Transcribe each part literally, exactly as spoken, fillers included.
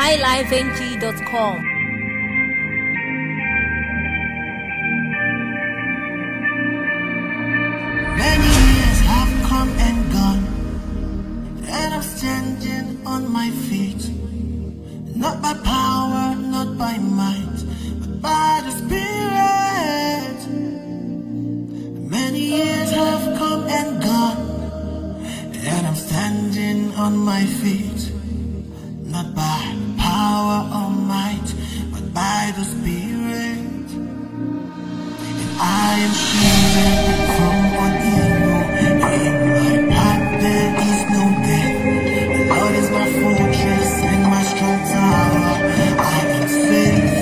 high life n g dot com. Many years have come and gone, and I'm standing on my feet. Not by power, not by might, but by the Spirit. Many years have come and gone, and I'm standing on my feet. Not by power or might, but by the Spirit. And I am shielded from all evil. In my path there is no death. The Lord is my fortress and my strong tower. I am safe.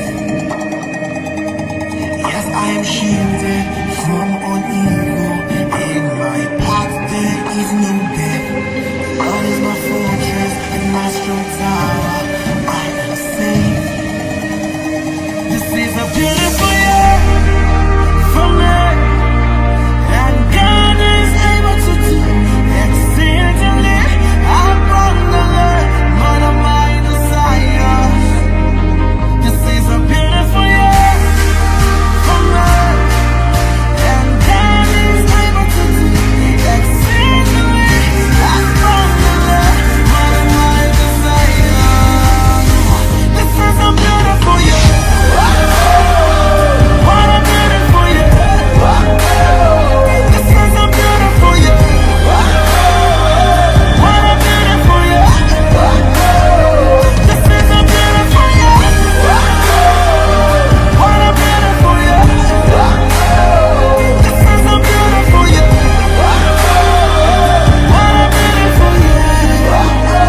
Yes, I am shielded from all evil. In my path there is no death. The Lord is my fortress and my strong tower. I am safe. This is a beautiful year for me, and God is able to do exceedingly abundantly more than my desires. This is a beautiful year for me, and God is able to do exceedingly abundantly more than my desires. This is a beautiful year. What a beautiful year. This is a beautiful year. What a beautiful year. This is a beautiful year. What a beautiful year. This is a beautiful year. What a beautiful year.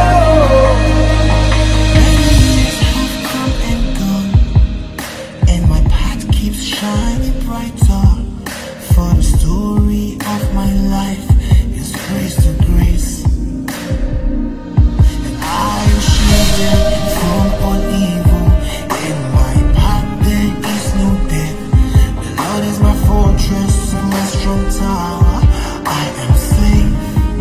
Many years have come and gone, and my path keeps shining brighter. For the story of my life is grace to grace, and I am shielded from all evil. In my path there is no death. The Lord is my fortress and my strong tower. I am safe.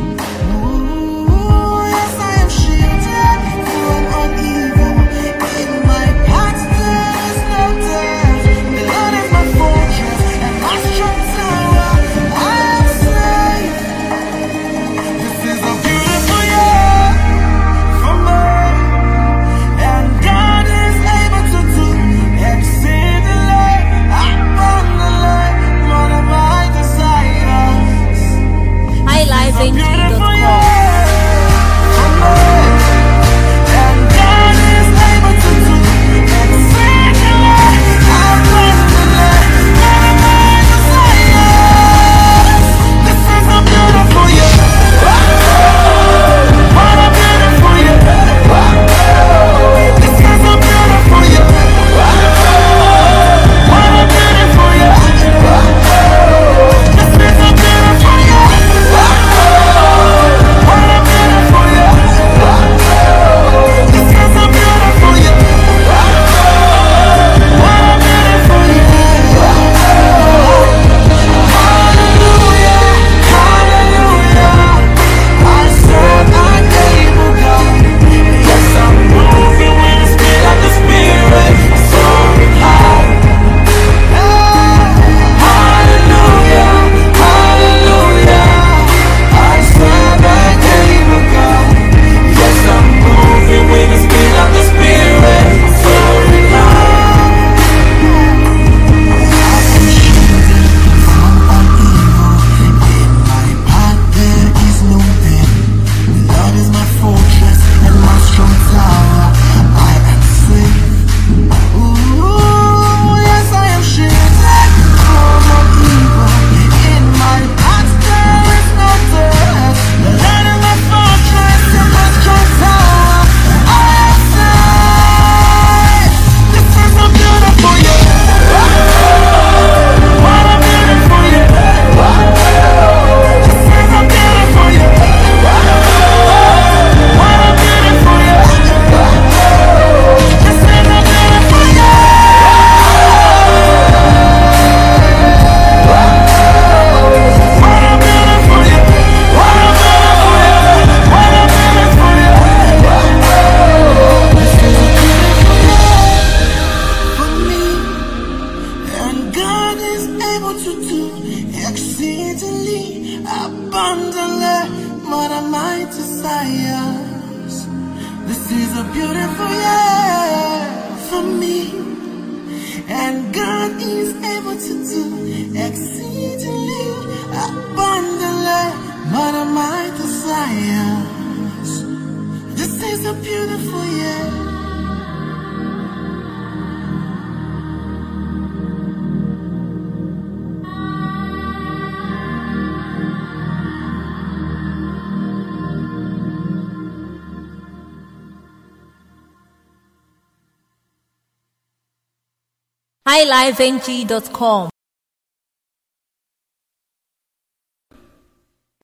Ooh, yes, I am shielded from all evil. In my path there is no death. The Lord is my fortress and my strong tower. I am safe. This is a beautiful year for me, and God is able to do exceedingly abundantly more than my desires. high life n g dot Beautiful com. year for me, and God is able to do exceedingly abundantly more than my desires. This is a beautiful year. What a beautiful year. This is a beautiful year. What a beautiful year. This is a beautiful year. abundantly more than my desires. This is a beautiful year for me, and God is able to do exceedingly abundantly more than my desires. This is a beautiful year. high life n g dot com